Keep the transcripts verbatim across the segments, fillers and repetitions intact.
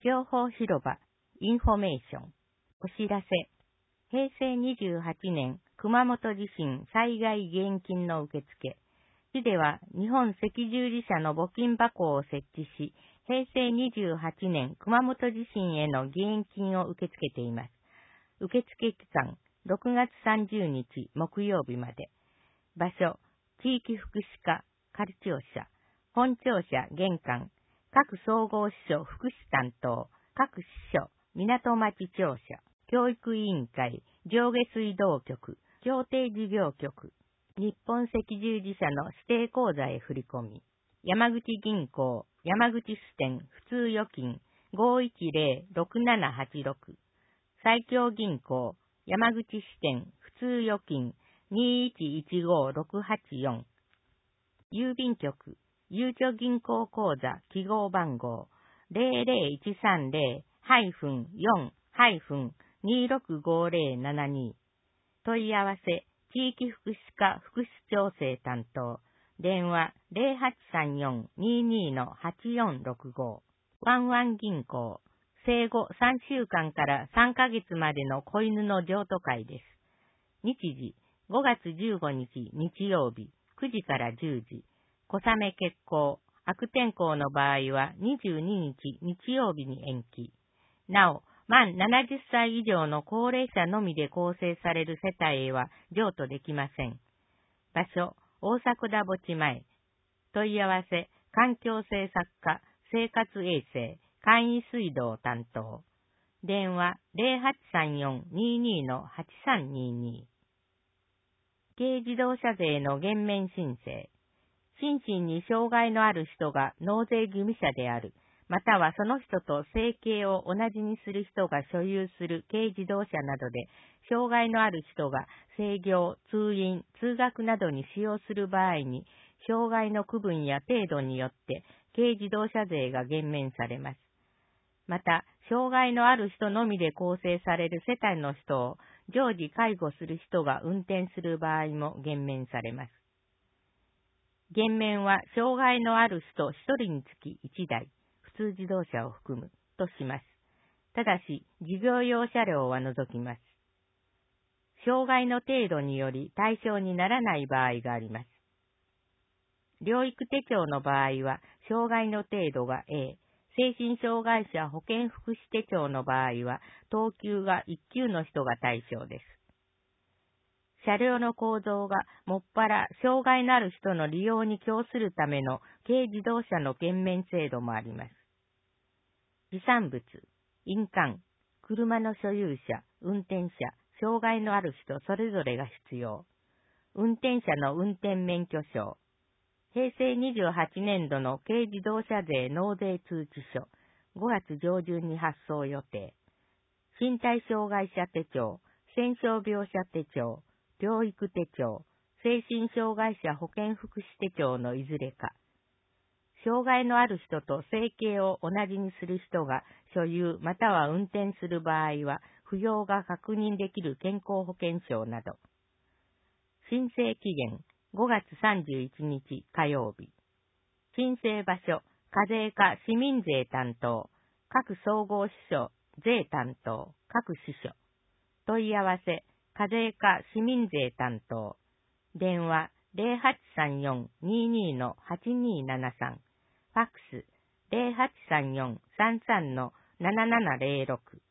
情報広場、インフォメーション。お知らせ。へいせいにじゅうはちねん、熊本地震災害義援金の受付。市では日本赤十字社の募金箱を設置し、へいせいにじゅうはちねん熊本地震への義援金を受け付けています。受付期間、ろくがつさんじゅうにち木曜日まで。場所、地域福祉課、仮庁舎、本庁舎玄関、各総合支所福祉担当、各支所、港町庁舎、教育委員会、上下水道局、協定事業局、日本赤十字社の指定口座へ振り込み、山口銀行、山口支店普通預金 ごいちぜろろくななはちろく、西京銀行、山口支店普通預金にいちいちごろくはちよん、郵便局、ゆうちょ銀行口座記号番号 ゼロゼロいちさんゼロ よん にろくごゼロななに、問い合わせ、地域福祉課福祉調整担当、電話 ゼロはちさんよん にに はちよんろくご、ワンワン銀行、生後さんしゅうかんからさんかげつまでの子犬の譲渡会です。日時、ごがつじゅうごにち日曜日、くじからじゅうじ、小雨欠航、悪天候の場合はにじゅうににち日曜日に延期。なお、満ななじゅっさい以上の高齢者のみで構成される世帯へは譲渡できません。場所、大迫田墓地前。問い合わせ、環境政策課、生活衛生、簡易水道担当。電話 ゼロはちさんよん にに はちさんにに。軽自動車税の減免申請。心身に障害のある人が納税義務者である、またはその人と生計を同じにする人が所有する軽自動車などで、障害のある人が制御、通院、通学などに使用する場合に、障害の区分や程度によって軽自動車税が減免されます。また、障害のある人のみで構成される世帯の人を常時介護する人が運転する場合も減免されます。減免は障害のある人ひとりにつきいちだい、普通自動車を含むとします。ただし、事業用車両は除きます。障害の程度により対象にならない場合があります。療育手帳の場合は、障害の程度が A、精神障害者保健福祉手帳の場合は、等級がいっきゅうの人が対象です。車両の構造がもっぱら障害のある人の利用に供するための軽自動車の減免制度もあります。持産物、印鑑、車の所有者、運転者、障害のある人それぞれが必要。運転者の運転免許証。へいせいにじゅうはちねんどの軽自動車税納税通知書、ごがつじょうじゅんに発送予定。身体障害者手帳、戦傷病者手帳、療育手帳、精神障害者保健福祉手帳のいずれか。障害のある人と生計を同じにする人が所有または運転する場合は、扶養が確認できる健康保険証など。申請期限、ごがつさんじゅういちにち火曜日。申請場所、課税課市民税担当、各総合支所、税担当、各支所。問い合わせ、課税課市民税担当。電話 ゼロはちさんよん にに はちにななさん。ファックス ゼロはちさんよん さんさん ななななゼロろく。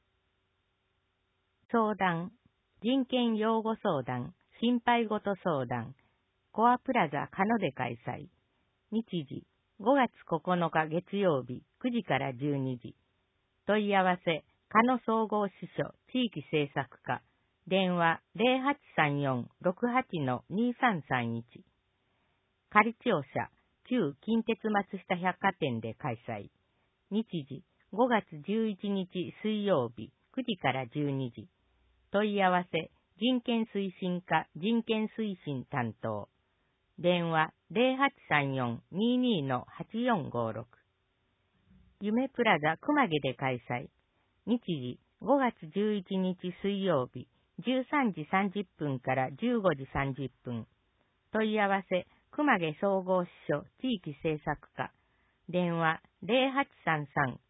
相談、人権擁護相談、心配ごと相談、コアプラザカノで開催。日時、ごがつここのか月曜日くじからじゅうにじ。問い合わせ、カノ総合支所地域政策課。電話 ゼロはちさんよん ろくはち にさんさんいち。仮庁舎、旧近鉄松下百貨店で開催。日時、ごがつじゅういちにち水曜日くじからじゅうにじ。問い合わせ、人権推進課人権推進担当。電話 ゼロはちさんよん にに はちよんごろく。夢プラザ熊毛で開催。日時、ごがつじゅういちにち水曜日じゅうさんじさんじゅっぷんからじゅうごじさんじゅっぷん。問い合わせ、熊毛総合支所地域政策課。電話 ゼロはちさんさん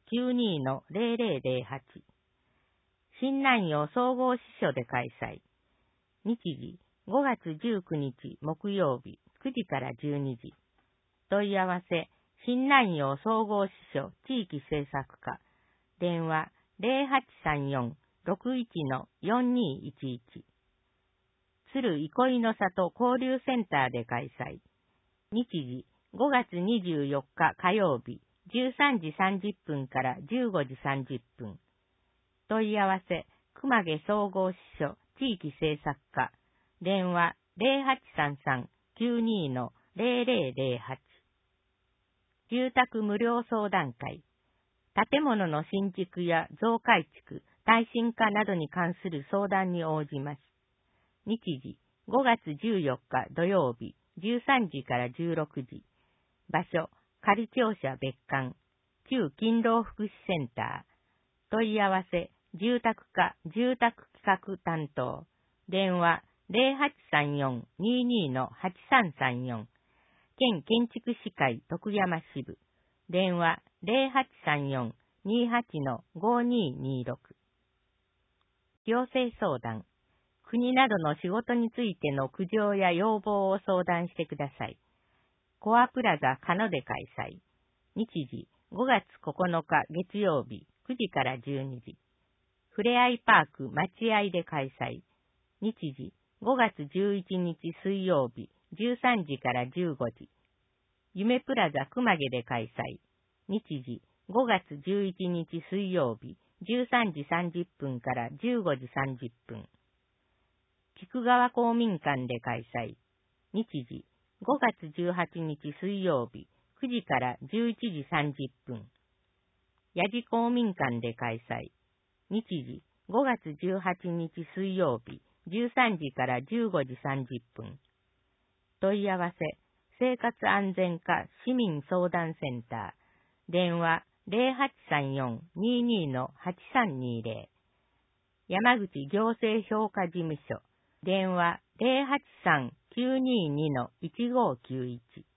きゅうにのゼロゼロゼロはち。新南陽総合支所で開催。日時、ごがつじゅうくにち木曜日くじからじゅうにじ。問い合わせ、新南陽総合支所地域政策課。電話ゼロはちさんよん ろくいちのよんにいちいち。鶴憩いの里交流センターで開催。日時、ごがつにじゅうよっか火曜日、じゅうさんじさんじゅっぷんからじゅうごじさんじゅっぷん。問い合わせ、熊毛総合支所地域政策課。電話ゼロはちさんさん きゅうにのゼロゼロゼロはち。住宅無料相談会。建物の新築や増改築、耐震化などに関する相談に応じます。日時、ごがつじゅうよっか土曜日、じゅうさんじからじゅうろくじ。場所、仮庁舎別館、旧勤労福祉センター。問い合わせ、住宅課住宅企画担当。電話、ゼロはちさんよん ににのはちさんさんよん。県建築士会徳山支部。電話、ゼロはちさんよん にはちのごににろく。行政相談。国などの仕事についての苦情や要望を相談してください。コアプラザかので開催。日時、ごがつここのか月曜日、くじからじゅうにじ。ふれあいパーク待合で開催。日時、ごがつじゅういちにち水曜日、じゅうさんじからじゅうごじ。夢プラザ熊毛で開催。日時、ごがつじゅういちにち水曜日、じゅうさんじさんじゅっぷんからじゅうごじさんじゅっぷん。菊川公民館で開催。日時、ごがつじゅうはちにち水曜日、くじからじゅういちじさんじゅっぷん。八路公民館で開催。日時、ごがつじゅうはちにち水曜日、じゅうさんじからじゅうごじさんじゅっぷん。問い合わせ、生活安全課市民相談センター。電話、ゼロはちさんよん ににのはちさんにゼロ。山口行政評価事務所。電話、ゼロはちさん きゅうににのいちごきゅういち。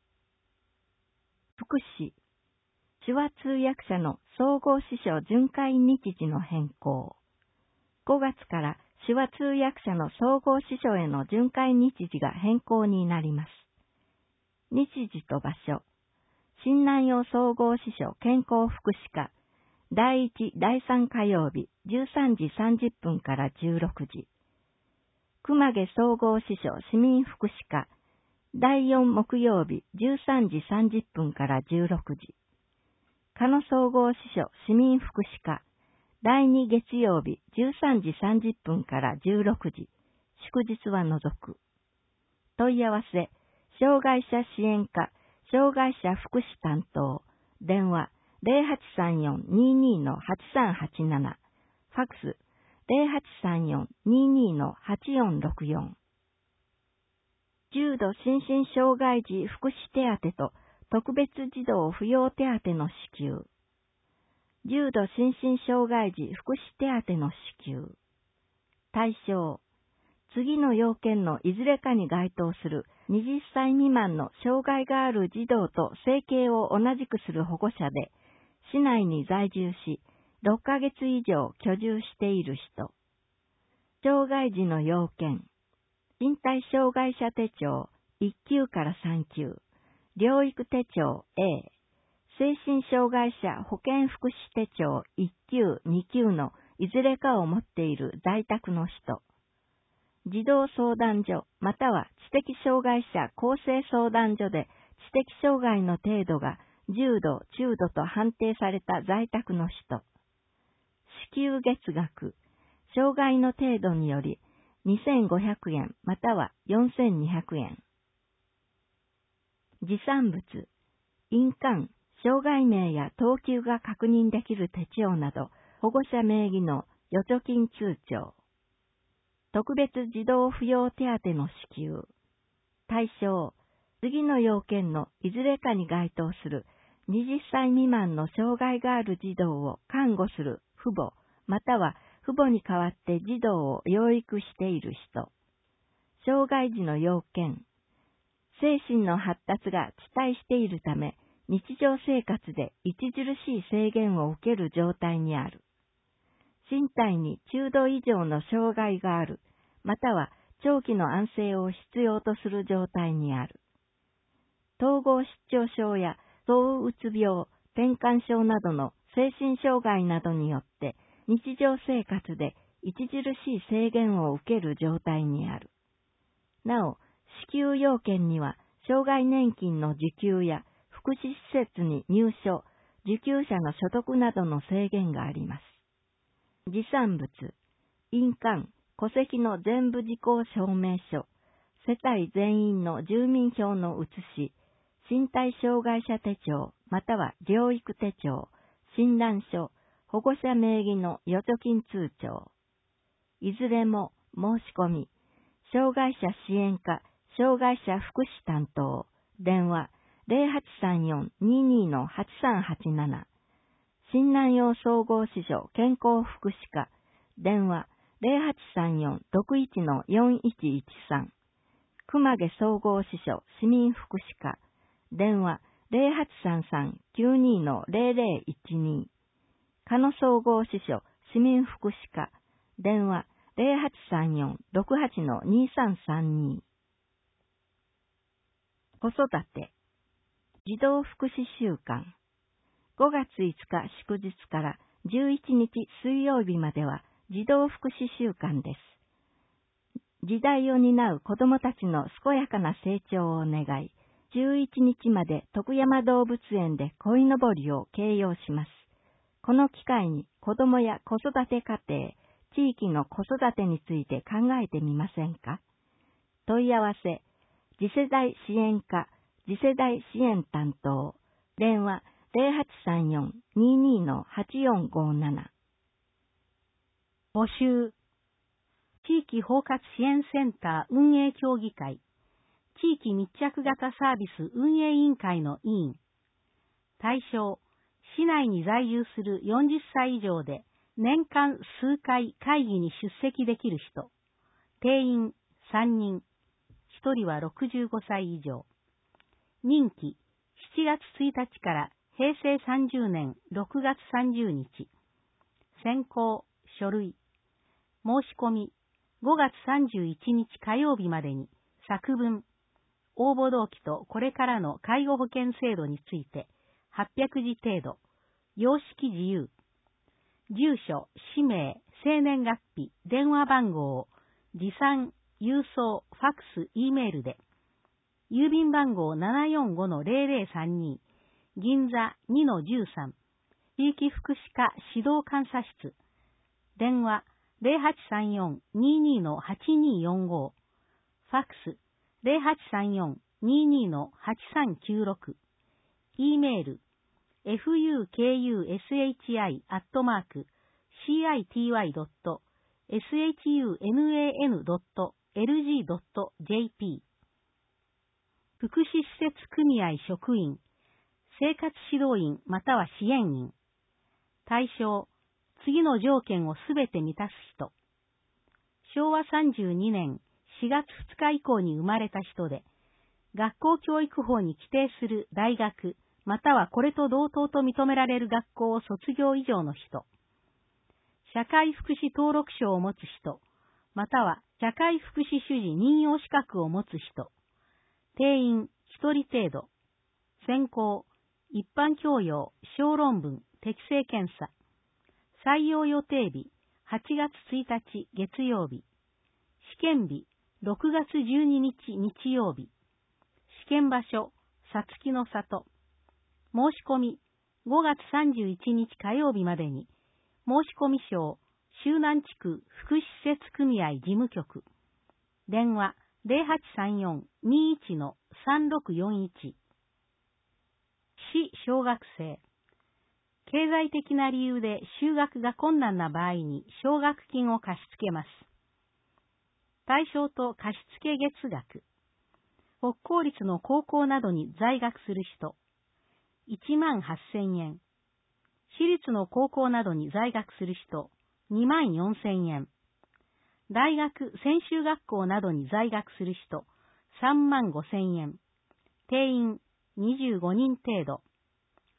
福祉。手話通訳者の総合支所巡回日時の変更。ごがつから手話通訳者の総合支所への巡回日時が変更になります。日時と場所。新南陽総合支所健康福祉課。だいいち、だいさん火曜日、じゅうさんじさんじゅっぷんからじゅうろくじ。熊毛総合支所市民福祉課。だいよん木曜日、じゅうさんじさんじゅっぷんからじゅうろくじ。鹿野総合支所市民福祉課。だいに月曜日、じゅうさんじさんじゅっぷんからじゅうろくじ。祝日は除く。問い合わせ、障害者支援課、障害者福祉担当。電話、ゼロはちさんよん ににのはちさんはちなな。ファックス、ゼロはちさんよん ににのはちよんろくよん。重度心身障害児福祉手当と特別児童扶養手当の支給。重度心身障害児福祉手当の支給。対象。次の要件のいずれかに該当するはたち未満の障害がある児童と生計を同じくする保護者で、市内に在住し、ろっかげつ以上居住している人。障害児の要件。身体障害者手帳いっきゅうからさんきゅう、療育手帳 A、精神障害者保健福祉手帳いっきゅう、にきゅうのいずれかを持っている在宅の人。児童相談所または知的障害者更生相談所で知的障害の程度が重度、中度と判定された在宅の人。支給月額、障害の程度によりにせんごひゃくえんまたはよんせんにひゃくえん。持参物、印鑑、障害名や等級が確認できる手帳など保護者名義の預貯金通帳。特別児童扶養手当の支給。対象、次の要件のいずれかに該当するはたち未満の障害がある児童を看護する父母、または父母に代わって児童を養育している人。障害児の要件。精神の発達が遅滞しているため、 日常生活で著しい制限を受ける状態にある。身体に中度以上の障害がある、または長期の安静を必要とする状態にある。統合失調症や躁うつ病、転換症などの精神障害などによって日常生活で著しい制限を受ける状態にある。なお、支給要件には障害年金の受給や福祉施設に入所、受給者の所得などの制限があります。持産物、印鑑、戸籍の全部事項証明書、世帯全員の住民票の写し、身体障害者手帳または療育手帳、診断書、保護者名義の預貯金通帳。いずれも申し込み、障害者支援課、障害者福祉担当、電話 ゼロはちさんよん にーにー のはちさんはちなな、診断用総合支所健康福祉課、電話 ゼロはちさんよん ろくいち のよんいちいちさん、熊毛総合支所市民福祉課、電話 ゼロはちさんさん きゅうにー のゼロゼロいちに、鹿野総合支所市民福祉課、電話 ゼロはちさんよん ろくはち のにさんさんに。子育て、児童福祉週間。ごがついつか祝日からじゅういちにち水曜日までは児童福祉週間です。時代を担う子どもたちの健やかな成長を願い、じゅういちにちまで徳山動物園で鯉のぼりを掲揚します。この機会に子どもや子育て家庭、地域の子育てについて考えてみませんか？問い合わせ、次世代支援課、次世代支援担当、電話ゼロはちさんよん にーにー のはちよんごなな。 募集。地域包括支援センター運営協議会、地域密着型サービス運営委員会の委員。対象、市内に在住するよんじゅっさい以上で年間数回会議に出席できる人。定員さんにん。ひとりはろくじゅうごさい以上。任期しちがつついたちからへいせいさんじゅうねんろくがつさんじゅうにち。選考、書類。申し込み、ごがつさんじゅういちにち火曜日までに作文、応募動機とこれからの介護保険制度についてはっぴゃくじ程度、様式自由。住所、氏名、生年月日、電話番号を持参、郵送、ファックス、Eメールで、郵便番号 ななよんごのゼロゼロさんに、銀座 にのじゅうさん、地域福祉課指導監査室、電話ゼロはちさんよん にーにー のはちにーよんご、ファックスゼロはちさんよん にーにー のはちさんきゅうろく、Eメール、フククシアットマーク シーアイティーワイドットサンドットエルジードットジェーピー 福祉施設組合職員、生活指導員または支援員。対象、次の条件をすべて満たす人。しょうわさんじゅうにねんしがつふつか以降に生まれた人で、学校教育法に規定する大学、またはこれと同等と認められる学校を卒業以上の人。社会福祉登録証を持つ人、または社会福祉主事任用資格を持つ人。定員ひとり程度。選考、一般教養、小論文、適正検査。採用予定日、はちがつついたち月曜日。試験日、ろくがつじゅうににち日曜日。試験場所、さつきの里。申し込み、ごがつさんじゅういちにち火曜日までに、申込書、周南地区福祉施設組合事務局。電話、ゼロはちさんよん にーいちのさんろくよんいち。市小学生。経済的な理由で就学が困難な場合に奨学金を貸し付けます。対象と貸付月額。国公立の高校などに在学する人、いちまんはっせんえん。私立の高校などに在学する人、にまんよんせんえん。大学、専修学校などに在学する人、さんまんごせんえん。定員にじゅうごにん程度。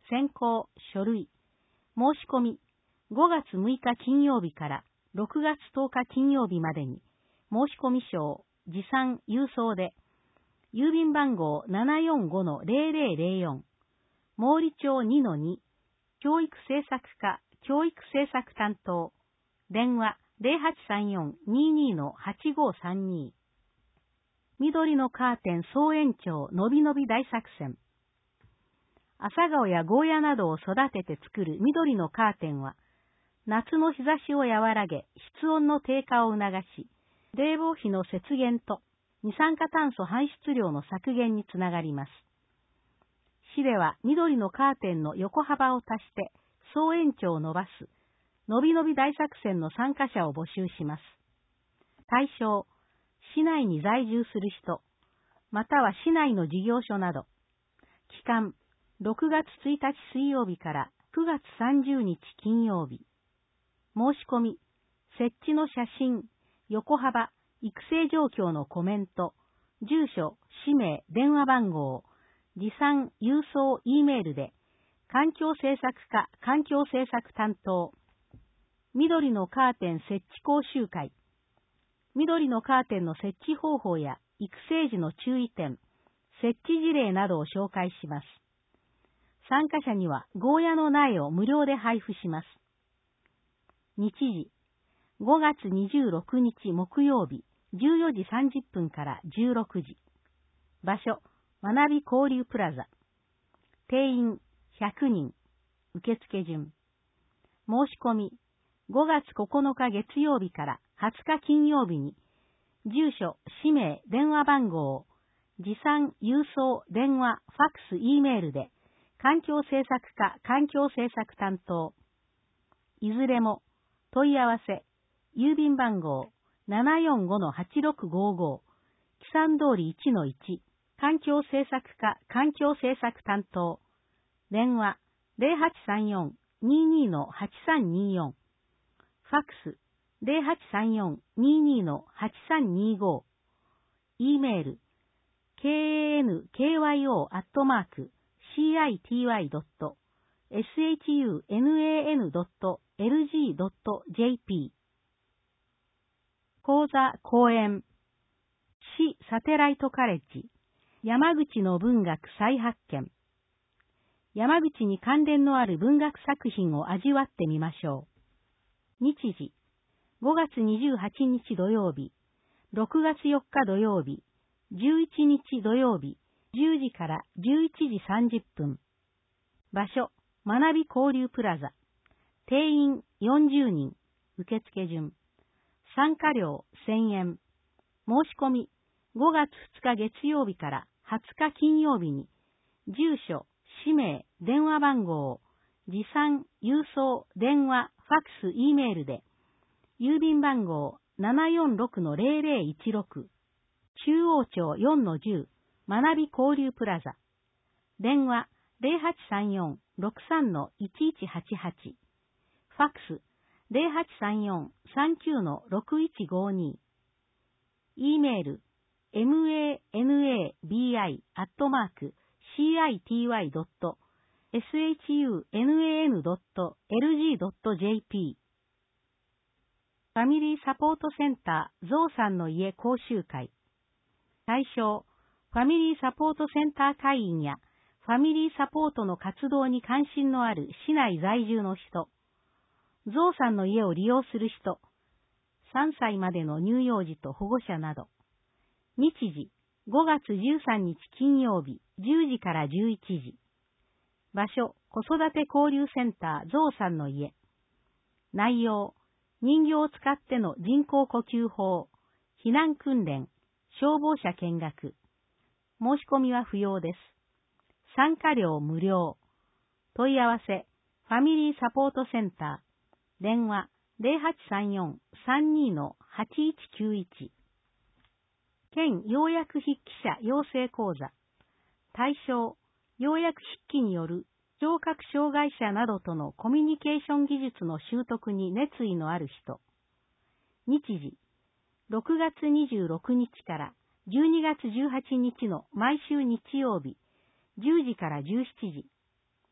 選考、書類、申し込み、ごがつむいか金曜日からろくがつとおか金曜日までに、申込書、持参、郵送で、郵便番号 ななよんごのゼロゼロゼロよん、毛利町 にのに、教育政策課、教育政策担当、電話 ゼロはちさんよん にーにーのはちごさんに。緑のカーテン総延長のびのび大作戦。朝顔やゴーヤなどを育てて作る緑のカーテンは、夏の日差しを和らげ、室温の低下を促し、冷房費の節減と二酸化炭素排出量の削減につながります。市では緑のカーテンの横幅を足して総延長を伸ばす、のびのび大作戦の参加者を募集します。対象、市内に在住する人、または市内の事業所など。期間、ろくがつついたち水曜日からくがつさんじゅうにち金曜日。申し込み、設置の写真、横幅、育成状況のコメント、住所、氏名、電話番号、持参、郵送、Eメールで、環境政策課、環境政策担当、緑のカーテン設置講習会、緑のカーテンの設置方法や育成時の注意点、設置事例などを紹介します。参加者にはゴーヤの苗を無料で配布します。日時、ごがつにじゅうろくにち木曜日、じゅうよじさんじゅっぷんからじゅうろくじ。場所、学び交流プラザ。定員ひゃくにん。受付順。申し込み、ごがつここのか月曜日からはつか金曜日に、住所、氏名、電話番号、持参、郵送、電話、ファックス、Eメールで、環境政策課、環境政策担当。いずれも、問い合わせ、郵便番号 ななよんごのはちろくごご、木山通り いちのいち、環境政策課、環境政策担当。電話 ゼロはちさんよん にーにーのはちさんにーよん。ファックス ゼロはちさんよん にーにーのはちさんにーご。E メール ケーエーエヌケーワイオー アットマーク シーアイティーワイ ドット エスエイチユーエヌエーエヌ ドット エルジー ドット ジェーピー。講座講演、市サテライトカレッジ、山口の文学再発見。山口に関連のある文学作品を味わってみましょう。日時、ごがつにじゅうはちにち土曜日、ろくがつよっか土曜日、じゅういちにち土曜日、じゅうじからじゅういちじさんじゅっぷん。場所、学び交流プラザ。定員よんじゅうにん。受付順。参加料せんえん。申し込み、ごがつふつか月曜日からはつか金曜日に、住所、氏名、電話番号、持参、郵送、電話、ファックス、Eメールで、郵便番号 ななよんろくのゼロゼロいちろく、中央町 よんのじゅう、学び交流プラザ。電話 ゼロはちさんよん ろくさんのいちいちはちはち。ファックス ゼロはちさんよん さんきゅうのろくいちごに。E メール マナビ アットマーク シーアイティーワイ ドット エスエイチユーエヌエーエヌ ドット エルジー ドット ジェーピー。ファミリーサポートセンターゾウさんの家講習会。対象、ファミリーサポートセンター会員やファミリーサポートの活動に関心のある市内在住の人、ゾウさんの家を利用する人、さんさいまでの乳幼児と保護者など。日時、ごがつじゅうさんにち金曜日、じゅうじからじゅういちじ。場所、子育て交流センターゾウさんの家。内容、人形を使っての人工呼吸法、避難訓練、消防車見学。申し込みは不要です。参加料無料。問い合わせ、ファミリーサポートセンター。電話、ゼロはちさんよん さんにのはちいちきゅういち。県要約筆記者養成講座。対象、要約筆記による聴覚障害者などとのコミュニケーション技術の習得に熱意のある人。日時、ろくがつにじゅうろくにちからじゅうにがつじゅうはちにちの毎週日曜日、じゅうじからじゅうしちじ。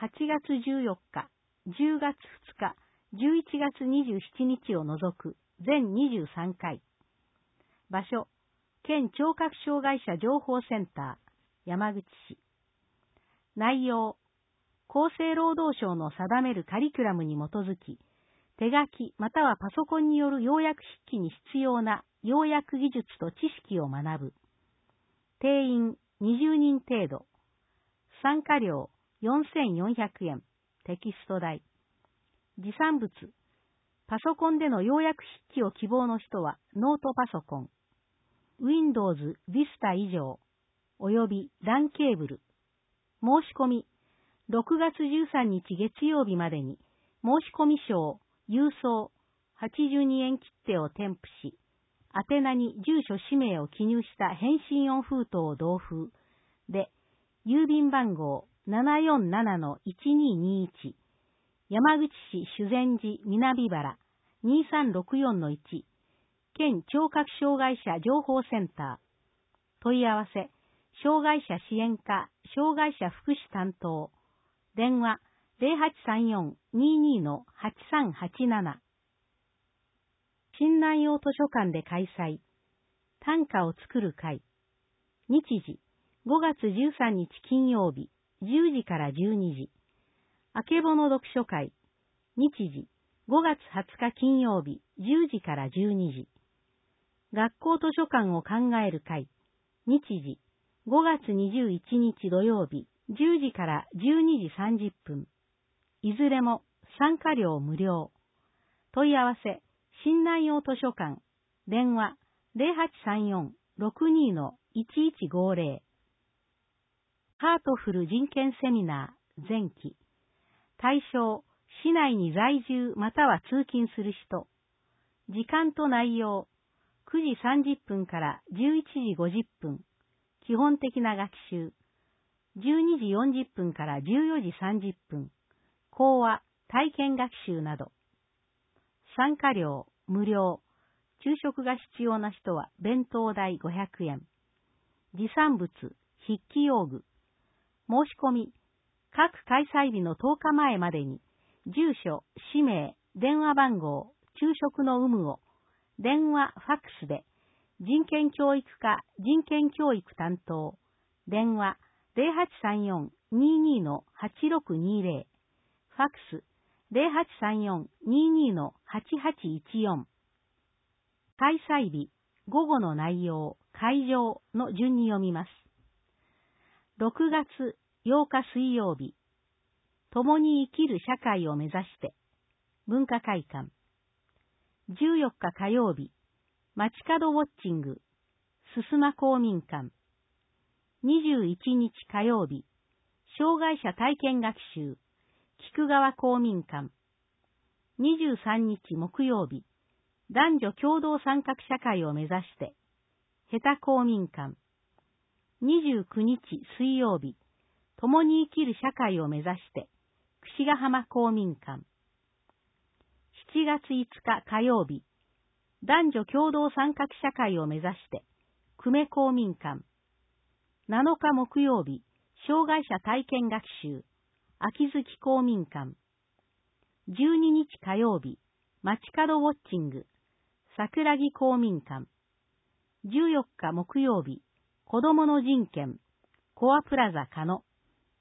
はちがつじゅうよっか、じゅうがつふつか、じゅういちがつにじゅうしちにちを除く全にじゅうさんかい。場所、県聴覚障害者情報センター、山口市。内容、厚生労働省の定めるカリキュラムに基づき、手書きまたはパソコンによる要約筆記に必要な要約技術と知識を学ぶ。定員にじゅうにん程度。参加料よんせんよんひゃくえん。テキスト代。持参物。パソコンでの要約筆記を希望の人はノートパソコン。Windows Vista 以上、および ラン ケーブル。申し込み。ろくがつじゅうさんにち月曜日までに、申込書、郵送、はちじゅうにえん切手を添付し、宛名に住所氏名を記入した返信用封筒を同封で、郵便番号 ななよんななのいちににいち、山口市修善寺南原 にさんろくよんのいち、県聴覚障害者情報センター。問い合わせ、障害者支援課、障害者福祉担当。電話 ゼロはちさんよん にーにー のはちさんはちなな。新南陽図書館で開催。短歌を作る会。日時、ごがつじゅうさんにち金曜日、じゅうじからじゅうにじ。あけぼの読書会。日時、ごがつはつか金曜日、じゅうじからじゅうにじ。学校図書館を考える会。日時、ごがつにじゅういちにち土曜日、じゅうじからじゅうにじさんじゅっぷん。いずれも参加料無料。問い合わせ、新南陽図書館。電話 ゼロはちさんよん ろくにー のいちいちごーぜろ。ハートフル人権セミナー前期。対象、市内に在住または通勤する人。時間と内容、くじさんじゅっぷんからじゅういちじごじゅっぷん。基本的な学習。じゅうにじよんじゅっぷんからじゅうよじさんじゅっぷん。講話、体験学習など。参加料、無料。昼食が必要な人は弁当代ごひゃくえん。持参物、筆記用具。申し込み、各開催日のとおかまえまでに、住所、氏名、電話番号、昼食の有無を、電話、ファックスで、人権教育課人権教育担当、電話、ゼロはちさんよん にーにー のはちろくにーぜろ、ファックス、ゼロはちさんよん にーにー のはちはちいちよん。開催日、午後の内容、会場の順に読みます。ろくがつようか水曜日、共に生きる社会を目指して、文化会館。じゅうよっか火曜日、街角ウォッチング、すすま公民館。にじゅういちにち火曜日、障害者体験学習、菊川公民館。にじゅうさんにち木曜日、男女共同参画社会を目指して、下手公民館。にじゅうくにち水曜日、共に生きる社会を目指して、櫛ヶ浜公民館。しちがついつか火曜日、男女共同参画社会を目指して、久米公民館。なのか木曜日、障害者体験学習、秋月公民館。じゅうににち火曜日、街角ウォッチング、桜木公民館。じゅうよっか木曜日、子どもの人権、コアプラザかの。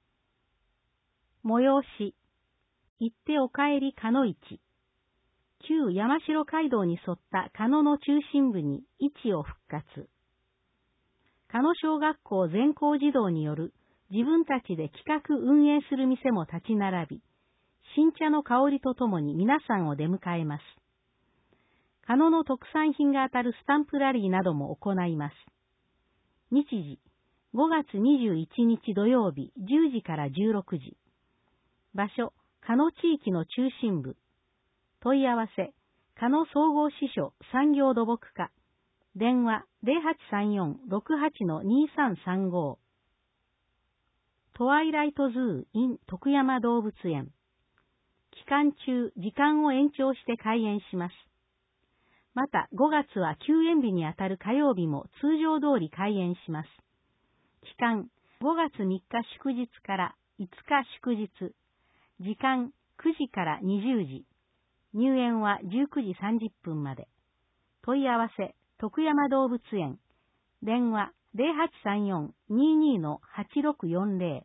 催し、行っておかえりかの市。旧山城街道に沿ったかのの中心部に市を復活。かの小学校全校児童による自分たちで企画運営する店も立ち並び、新茶の香りとともに皆さんを出迎えます。かのの特産品が当たるスタンプラリーなども行います。日時、ごがつにじゅういちにち土曜日じゅうじからじゅうろくじ。場所、かの地域の中心部。問い合わせ、かの総合支所産業土木課。電話 ゼロはちさんよん ろくはち のにさんさんご。トワイライトズー in 徳山動物園。期間中、時間を延長して開園します。また、ごがつは休園日にあたる火曜日も通常通り開園します。期間、ごがつみっか祝日からいつか祝日、 時間くじからにじゅうじ。入園はじゅうくじさんじゅっぷんまで。問い合わせ、徳山動物園。電話 ゼロはちさんよん にーにー はちろくよんゼ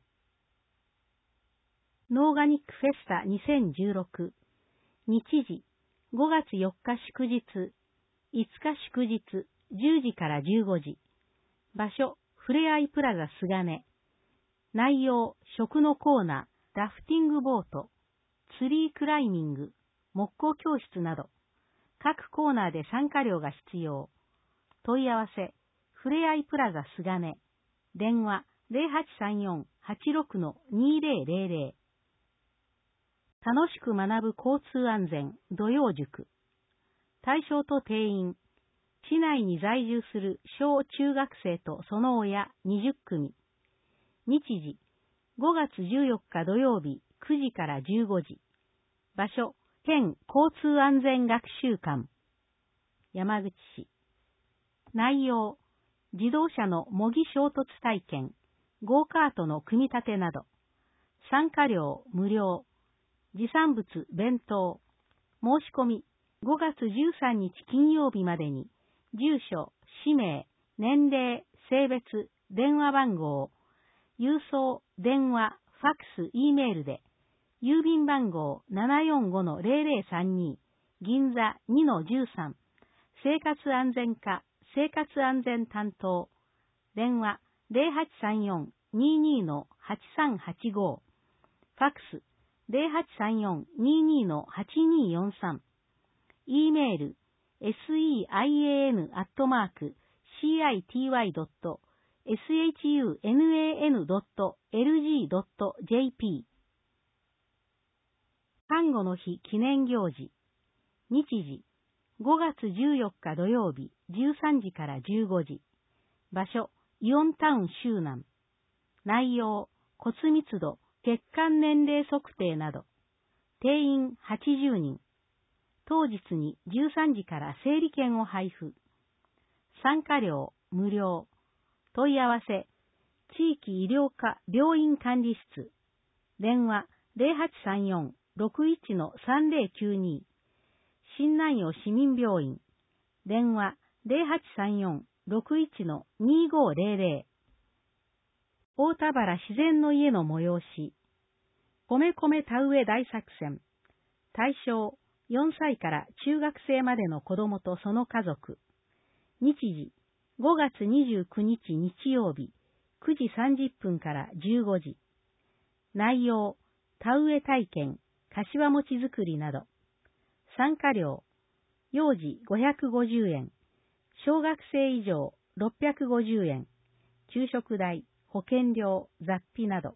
ロ。ノーガニックフェスタにせんじゅうろく。日時、ごがつよっか祝日、いつか祝日、じゅうじからじゅうごじ。場所、ふれあいプラザすがね。内容、食のコーナー、ラフティングボート、ツリークライミング、木工教室など、各コーナーで参加料が必要。問い合わせ、ふれあいプラザすがね。電話、ゼロはちさんよん はちろくのにーゼロゼロゼロ。楽しく学ぶ交通安全土曜塾。対象と定員。市内に在住する小中学生とその親にじゅっくみ。日時、ごがつじゅうよっか土曜日くじからじゅうごじ。場所、県交通安全学習館。山口市。内容、自動車の模擬衝突体験、ゴーカートの組み立てなど。参加料無料。持参物弁当。申し込み、ごがつじゅうさんにち金曜日までに、住所、氏名、年齢、性別、電話番号、郵送、電話、ファックス、Eメールで、郵便番号 ななよんごのゼロゼロさんに、銀座 にのじゅうさん、生活安全課、生活安全担当、電話 ゼロはちさんよん にーにー のはちさんはちご、ファックスゼロはちさんよん にーにー のはちにーよんさん、Eメール、セイアン アットマーク、シーアイティーワイ ドット、エスエイチユーエヌエーエヌ ドット エルジー ドット ジェーピー。看護の日記念行事。日時、ごがつじゅうよっか土曜日じゅうさんじからじゅうごじ。場所、イオンタウン周南。内容、骨密度、血管年齢測定など。定員はちじゅうにん。当日にじゅうさんじから整理券を配布。参加料無料。問い合わせ、地域医療課病院管理室。電話ゼロはちさんよん ろくいちのさんゼロきゅうに。新南陽市民病院。電話ゼロはちさんよん ろくいちのにーごゼロゼロ。大田原自然の家の催し。米米田植え大作戦。対象、よんさいから中学生までの子供とその家族。日時、ごがつにじゅうくにち日曜日、くじさんじゅっぷんからじゅうごじ。内容、田植え体験、柏餅作りなど。参加料、幼児ごひゃくごじゅうえん、小学生以上ろっぴゃくごじゅうえん、昼食代、保険料、雑費など。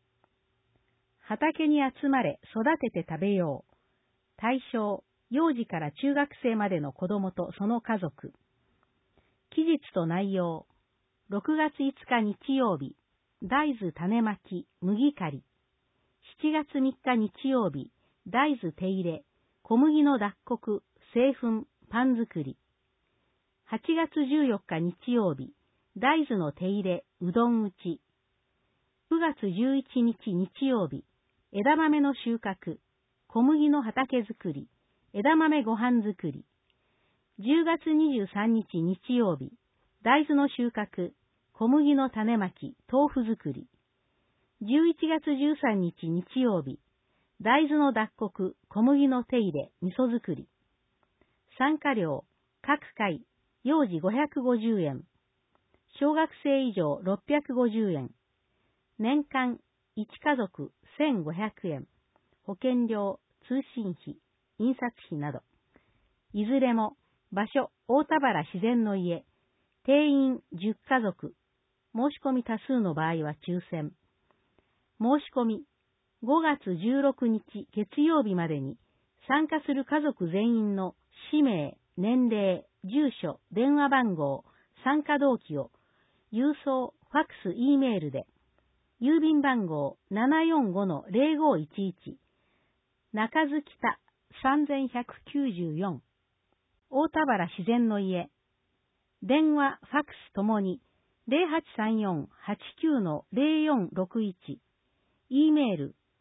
畑に集まれ、育てて食べよう。対象、幼児から中学生までの子供とその家族。期日と内容、ろくがついつか日曜日、大豆種まき、麦刈り。しちがつみっか日曜日、大豆手入れ、小麦の脱穀、製粉、パン作り。はちがつじゅうよっか日曜日、大豆の手入れ、うどん打ち。くがつじゅういちにち日曜日、枝豆の収穫、小麦の畑作り、枝豆ご飯作り。じゅうがつにじゅうさんにち日曜日、大豆の収穫、小麦の種まき、豆腐作り。じゅういちがつじゅうさんにち日曜日、大豆の脱穀、小麦の手入れ、味噌作り。参加料、各回、幼児ごひゃくごじゅうえん、小学生以上ろっぴゃくごじゅうえん、年間いち家族せんごひゃくえん、保険料、通信費、印刷費など。いずれも、場所、大田原自然の家、定員じゅっ家族、申し込み多数の場合は抽選。申し込み、ごがつじゅうろくにち月曜日までに、参加する家族全員の氏名、年齢、住所、電話番号、参加動機を、郵送、ファックス、Eメールで、郵便番号 ななよんごのゼロごいちいち、中津北さんひゃくきゅうじゅうよん、大田原自然の家、電話、ファックスともに ゼロはちさんよん はちきゅうのゼロよんろくいち、Eメール、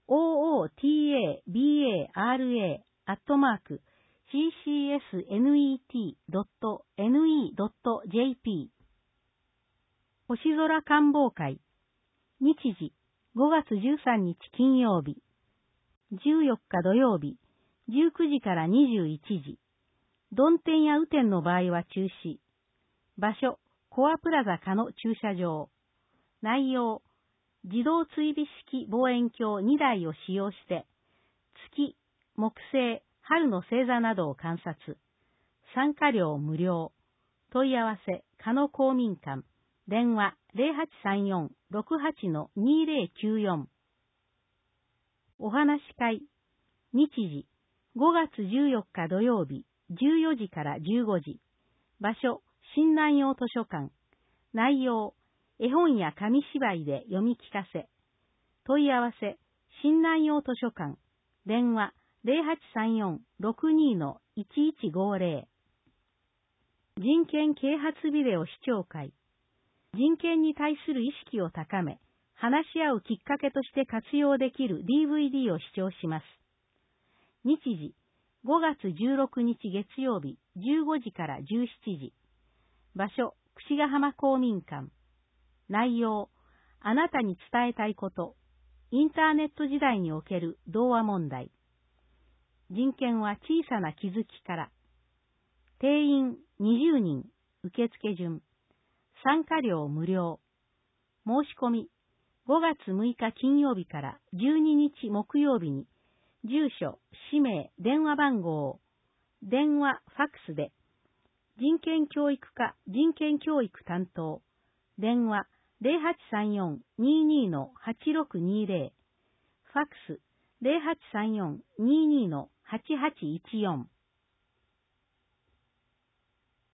オーオーティーエービーエーアールエー アットマーク シーシーエスネット ドット ネット ドット ジェーピー 星空観望会日時ごがつじゅうさんにち金曜日じゅうよっか土曜日じゅうくじからにじゅういちじ曇天や雨天の場合は中止場所コアプラザ下の駐車場内容自動追尾式望遠鏡にだいを使用して月、木星、春の星座などを観察参加料無料問い合わせ加野公民館電話 ゼロはちさんよん ろくはち にゼロきゅうよんお話し会日時ごがつじゅうよっか土曜日じゅうよじからじゅうごじ場所新南洋図書館内容絵本や紙芝居で読み聞かせ問い合わせ新南洋図書館電話 ゼロはちさんよん ろくに いちいちごゼロ人権啓発ビデオ視聴会人権に対する意識を高め話し合うきっかけとして活用できる ディーブイディー を視聴します。日時ごがつじゅうろくにち月曜日じゅうごじからじゅうしちじ場所櫛ヶ浜公民館内容あなたに伝えたいことインターネット時代における童話問題人権は小さな気づきから定員にじゅうにん受付順参加料無料申し込みごがつむいか金曜日からじゅうににち木曜日に住所、氏名、電話番号、電話、ファックスで人権教育課人権教育担当電話ゼロはちさんよん にーにー はちろくにゼロファックスゼロはちさんよん にーにー はちはちいちよん